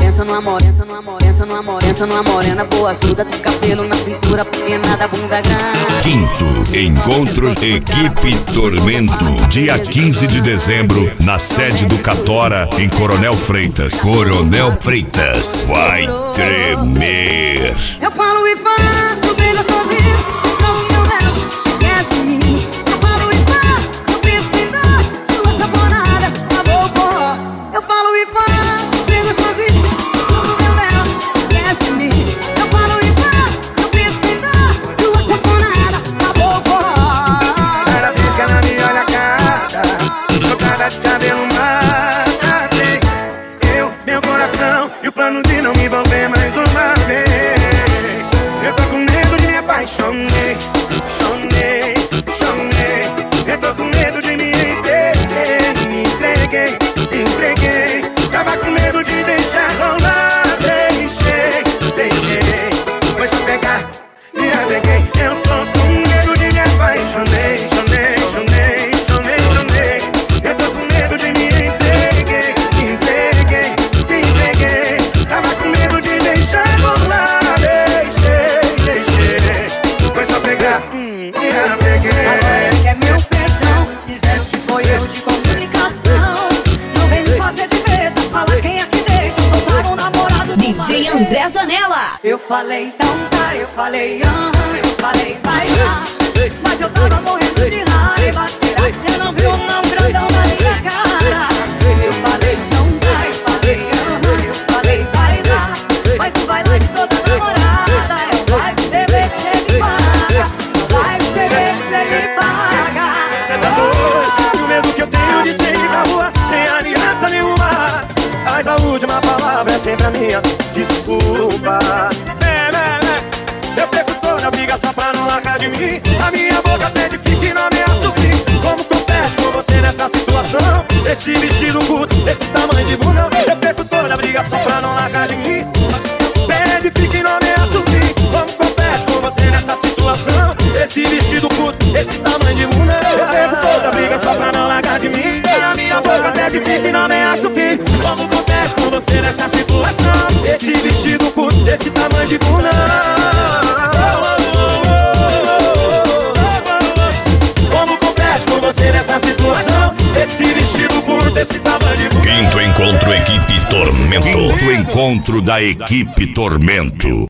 numa morena boa, surda, tem cabelo na cintura, penada, bunda grande. Quinto Encontro Equipe Tormento, dia 15 de dezembro, na sede do Catora, em Coronel Freitas. Coronel Freitas vai tremer. Eu falo e faço, bem gostosinho, não me leva, esquece de mim. Eu falo e faço, não precisa tua saponada, acabou o forró. Eu falo e faço, bem gostosinho, não me leva, esquece de mim. Eu falo e faço, não precisa tua saponada, acabou o forró. Cada vez que ela me olha a cara, trocada de cabelo mata. Meu coração e o plano de não me envolver mais uma vez. Eu tô com medo de me apaixonar, chonei. Eu tô com medo de me entreguei. Tava com medo de deixar rolar, deixei. Foi só pegar, me apeguei. Eu tô com medo de me apaixonar, chonei. Eu tô com medo de me entreguei. Tava com medo de deixar rolar, deixei. Foi só pegar, me apeguei. Agora que é meu perdão, disseram que foi erro de comunicação. Não vem me fazer de besta, fala quem é que deixa soltar um namorado do DJ André Zanella. Eu falei então tá, eu falei vai lá. Mas eu tava morrendo de raiva. Será que você não viu não grandão na minha cara? Eu falei então tá, eu falei vai lá. Mas o vai lá de toda namorada é o vai você vê que você me paga. Vai você vê que você me paga. Tá doido, o medo que eu tenho de sair pra rua sem aliança nenhuma. Mas a última palavra é sempre a minha desculpa. Eu perco toda a briga só pra não largar de mim. A minha boca pede, fica e não ameaça o fim. Como compete com você nessa situação? Esse vestido curto, esse tamanho de bunda. Eu perco toda a briga só pra não largar de mim. Pede, fica e não ameaça o fim. Como compete com você nessa situação? Esse vestido curto, esse tamanho de bunda. Eu perco toda a briga só pra não largar de mim. A minha boca pede, fica e não ameaça o fim. Como compete com você nessa situação? Esse vestido curto, esse tamanho de bunda. Como compete com você nessa situação? Esse vestido curto, esse tamanho de bunda. Quinto Encontro Equipe Tormento. Quinto Encontro da Equipe Tormento.